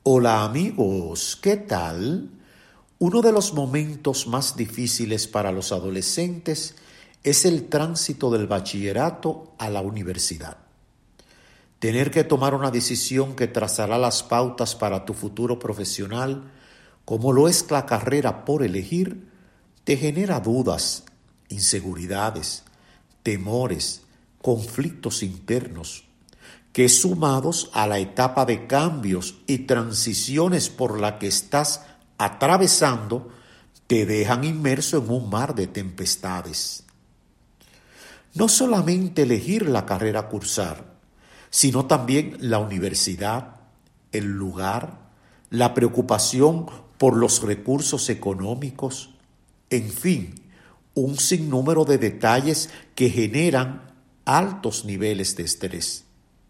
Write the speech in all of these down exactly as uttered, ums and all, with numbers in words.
Hola amigos, ¿qué tal? Uno de los momentos más difíciles para los adolescentes es el tránsito del bachillerato a la universidad. Tener que tomar una decisión que trazará las pautas para tu futuro profesional, como lo es la carrera por elegir, te genera dudas, inseguridades, temores, conflictos internos, que sumados a la etapa de cambios y transiciones por la que estás atravesando, te dejan inmerso en un mar de tempestades. No solamente elegir la carrera a cursar, sino también la universidad, el lugar, la preocupación por los recursos económicos, en fin, un sinnúmero de detalles que generan altos niveles de estrés.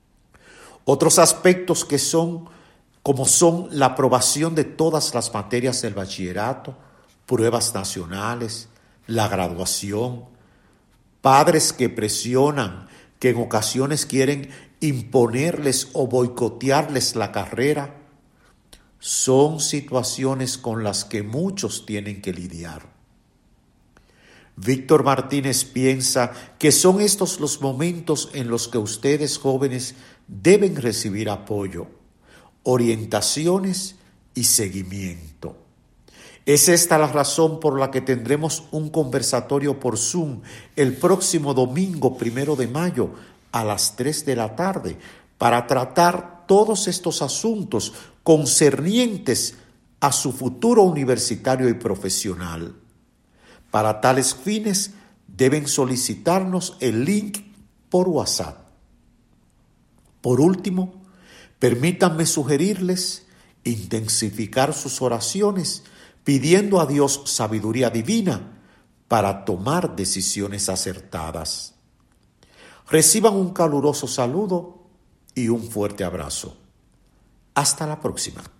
Otros aspectos que son, como son la aprobación de todas las materias del bachillerato, pruebas nacionales, la graduación, padres que presionan, que en ocasiones quieren imponerles o boicotearles la carrera, son situaciones con las que muchos tienen que lidiar. Víctor Martínez piensa que son estos los momentos en los que ustedes jóvenes deben recibir apoyo, orientaciones y seguimiento. Es esta la razón por la que tendremos un conversatorio por Zoom el próximo domingo primero de mayo a las tres de la tarde para tratar todos estos asuntos concernientes a su futuro universitario y profesional. Para tales fines, deben solicitarnos el link por WhatsApp. Por último, permítanme sugerirles intensificar sus oraciones pidiendo a Dios sabiduría divina para tomar decisiones acertadas. Reciban un caluroso saludo y un fuerte abrazo. Hasta la próxima.